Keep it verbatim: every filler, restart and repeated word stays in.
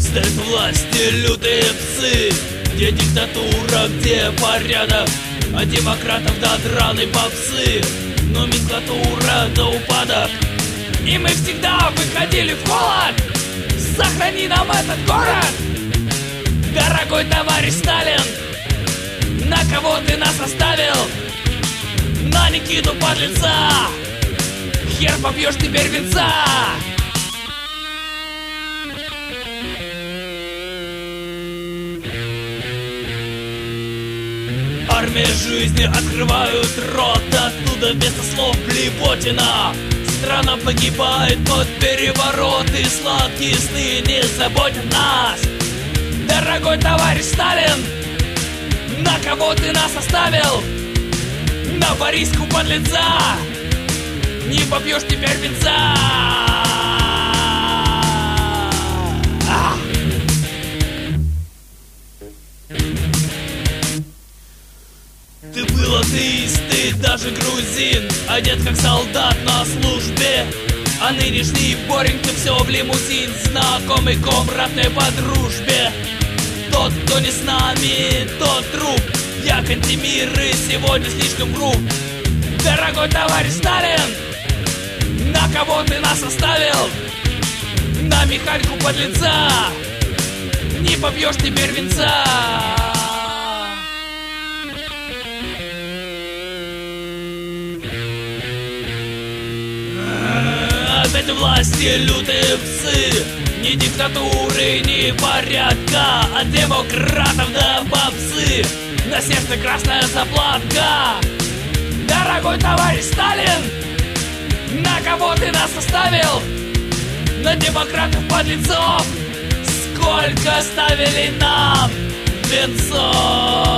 Стоят у власти лютые псы, где диктатура, где порядок, а демократов до драной попсы, номенклатура до упадок. И мы всегда выходили в холод. Сохрани нам этот город, дорогой товарищ Сталин. На кого ты нас оставил? На Никиту подлеца. Хер попьешь теперь венца. Армия жизни открывают рот, оттуда вместо слов блевотина. Страна погибает под переворот, и сладкие сны не заботят нас. Дорогой товарищ Сталин, на кого ты нас оставил? На Бориску подлеца. Не попьешь теперь венца. Ты был атеист, ты даже грузин, одет как солдат на службе. А нынешний Боренька все в лимузин, знакомый комратной по дружбе. Тот, кто не с нами, тот труп. Я Кантемир и сегодня слишком груб. Дорогой товарищ Сталин, на кого ты нас оставил? На Михальку подлеца. Не попьешь теперь венца. Опять у власти лютые псы, ни диктатуры, ни порядка, от демократов до попсы. На сердце красная заплатка. Дорогой товарищ Сталин, на кого ты нас оставил? На демократов подлецов. Сколько ставили нам венцов.